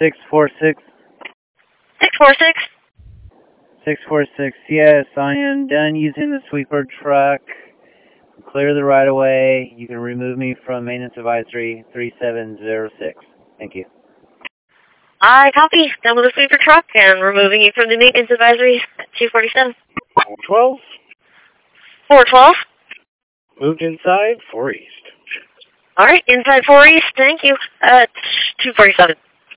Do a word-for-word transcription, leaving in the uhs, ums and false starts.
six four six. six four six? six four six, yes, I am done using the sweeper truck. Clear the right of way. You can remove me from maintenance advisory three seven zero six. Thank you. I copy. Done with the sweeper truck and removing you from the maintenance advisory two forty-seven. four twelve. four twelve? Moved inside, four east. All right, inside four east. Thank you. Uh, two forty-seven.